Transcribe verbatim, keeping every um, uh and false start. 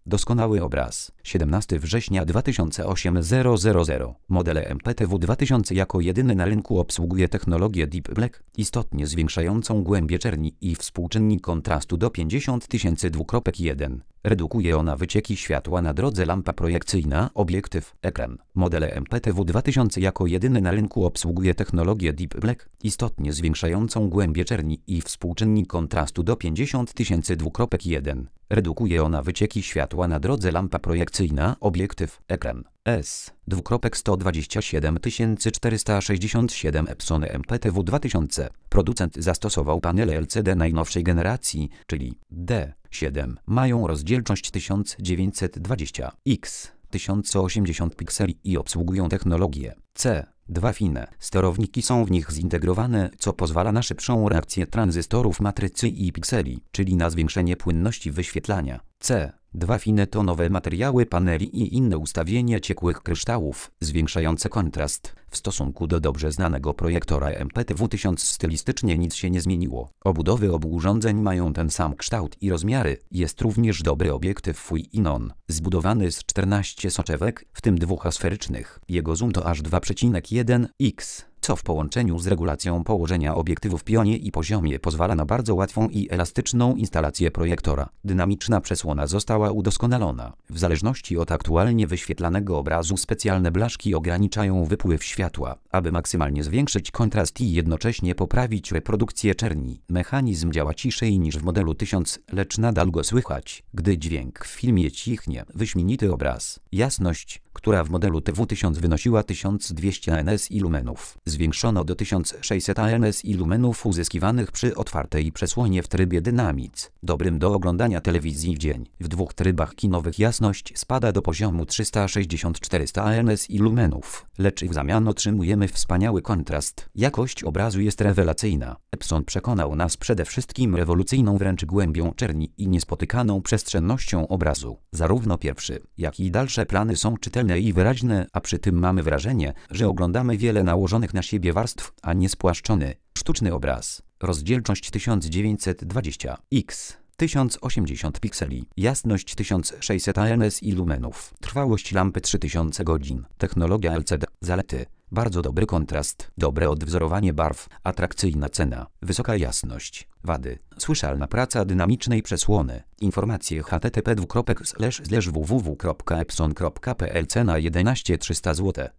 Doskonały obraz. siedemnastego września dwa tysiące osiem. zero zero zero. Model M P T W dwa tysiące jako jedyny na rynku obsługuje technologię Deep Black, istotnie zwiększającą głębię czerni i współczynnik kontrastu do pięćdziesiąt tysięcy. jeden. Redukuje ona wycieki światła na drodze lampa projekcyjna, obiektyw, ekran. Model M P T W dwa tysiące jako jedyny na rynku obsługuje technologię Deep Black, istotnie zwiększającą głębię czerni i współczynnik kontrastu do pięćdziesiąt tysięcy. jeden. Redukuje ona wycieki światła na drodze lampa projekcyjna, obiektyw, ekran. S. sto dwadzieścia siedem tysięcy czterysta sześćdziesiąt siedem Epson M P T W dwa tysiące. Producent zastosował panele L C D najnowszej generacji, czyli D siedem. Mają rozdzielczość tysiąc dziewięćset dwadzieścia pikseli, tysiąc osiemdziesiąt pikseli i obsługują technologię C dwa fine. Sterowniki są w nich zintegrowane, co pozwala na szybszą reakcję tranzystorów matrycy i pikseli, czyli na zwiększenie płynności wyświetlania. C dwa fine to nowe materiały paneli i inne ustawienia ciekłych kryształów, zwiększające kontrast. W stosunku do dobrze znanego projektora M P T W tysiąc stylistycznie nic się nie zmieniło. Obudowy obu urządzeń mają ten sam kształt i rozmiary. Jest również dobry obiektyw Fujinon, zbudowany z czternastu soczewek, w tym dwóch asferycznych. Jego zoom to aż dwa przecinek jeden x. Co w połączeniu z regulacją położenia obiektywu w pionie i poziomie pozwala na bardzo łatwą i elastyczną instalację projektora. Dynamiczna przesłona została udoskonalona. W zależności od aktualnie wyświetlanego obrazu specjalne blaszki ograniczają wypływ światła, aby maksymalnie zwiększyć kontrast i jednocześnie poprawić reprodukcję czerni. Mechanizm działa ciszej niż w modelu tysiąc, lecz nadal go słychać, gdy dźwięk w filmie cichnie. Wyśmienity obraz. Jasność, która w modelu T W tysiąc wynosiła tysiąc dwieście nits lumenów, zwiększono do tysiąc sześćset nits lumenów uzyskiwanych przy otwartej przesłonie w trybie Dynamic, dobrym do oglądania telewizji w dzień. W dwóch trybach kinowych jasność spada do poziomu trzysta sześćdziesiąt do czterystu nits lumenów, lecz w zamian otrzymujemy wspaniały kontrast. Jakość obrazu jest rewelacyjna. Epson przekonał nas przede wszystkim rewolucyjną wręcz głębią czerni i niespotykaną przestrzennością obrazu. Zarówno pierwszy, jak i dalsze plany są czytelne i wyraźne, a przy tym mamy wrażenie, że oglądamy wiele nałożonych na siebie warstw, a nie spłaszczony, sztuczny obraz. Rozdzielczość tysiąc dziewięćset dwadzieścia pikseli, tysiąc osiemdziesiąt pikseli, jasność tysiąc sześćset nits lumenów, trwałość lampy trzy tysiące godzin, technologia L C D, zalety. Bardzo dobry kontrast, dobre odwzorowanie barw, atrakcyjna cena, wysoka jasność. Wady. Słyszalna praca dynamicznej przesłony. Informacje h t t p dwukropek slash slash w w w kropka epson kropka p l. Cena jedenaście tysięcy trzysta złotych.